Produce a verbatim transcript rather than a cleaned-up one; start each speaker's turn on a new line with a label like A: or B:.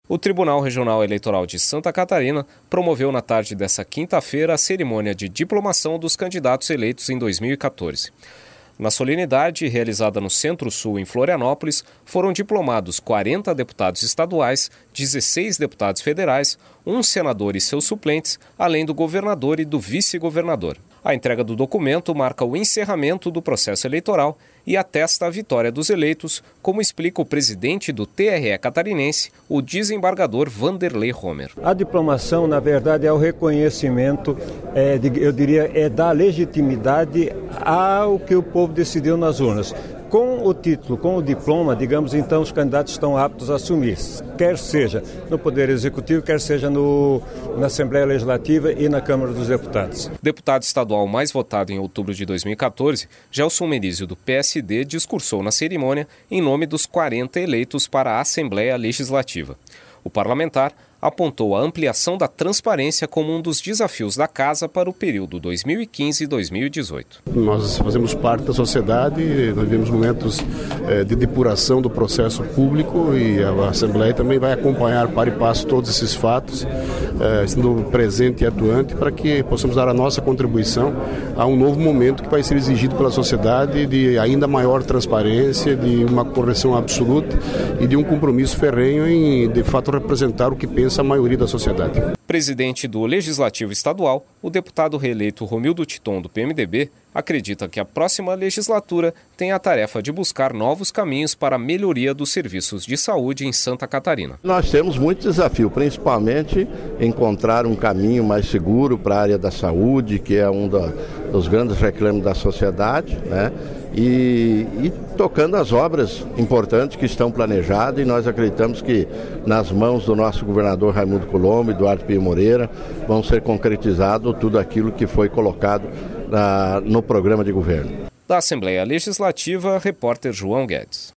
A: O Tribunal Regional Eleitoral de Santa Catarina promoveu na tarde desta quinta-feira a cerimônia de diplomação dos candidatos eleitos em dois mil e quatorze. Na solenidade, realizada no Centro-Sul, em Florianópolis, foram diplomados quarenta deputados estaduais, dezesseis deputados federais, um senador e seus suplentes, além do governador e do vice-governador. A entrega do documento marca o encerramento do processo eleitoral e atesta a vitória dos eleitos, como explica o presidente do T R E catarinense, o desembargador Vanderlei Romer.
B: A diplomação, na verdade, é o reconhecimento, é, de, eu diria, é da legitimidade ao que o povo decidiu nas urnas. Com o título, com o diploma, digamos, então os candidatos estão aptos a assumir, quer seja no Poder Executivo, quer seja no, na Assembleia Legislativa e na Câmara dos Deputados.
A: Deputado estadual mais votado em outubro de dois mil e quatorze, Gelson Merizio, do P S D, discursou na cerimônia em nome dos quarenta eleitos para a Assembleia Legislativa. O parlamentar apontou a ampliação da transparência como um dos desafios da Casa para o período dois mil e quinze a dois mil e dezoito.
C: Nós fazemos parte da sociedade, nós vivemos momentos eh, de depuração do processo público e a Assembleia também vai acompanhar para e passo todos esses fatos, eh, sendo presente e atuante para que possamos dar a nossa contribuição a um novo momento que vai ser exigido pela sociedade de ainda maior transparência, de uma correção absoluta e de um compromisso ferrenho em, de fato, representar o que pensa a maioria da sociedade.
A: Presidente do Legislativo Estadual, o deputado reeleito Romildo Titon, do P M D B, acredita que a próxima legislatura tem a tarefa de buscar novos caminhos para a melhoria dos serviços de saúde em Santa Catarina.
D: Nós temos muito desafio, principalmente encontrar um caminho mais seguro para a área da saúde, que é um da, dos grandes reclamos da sociedade, né? E, e tocando as obras importantes que estão planejadas, e nós acreditamos que nas mãos do nosso governador Raimundo Colombo e Eduardo Pio Moreira vão ser concretizado tudo aquilo que foi colocado na, no programa de governo.
A: Da Assembleia Legislativa, repórter João Guedes.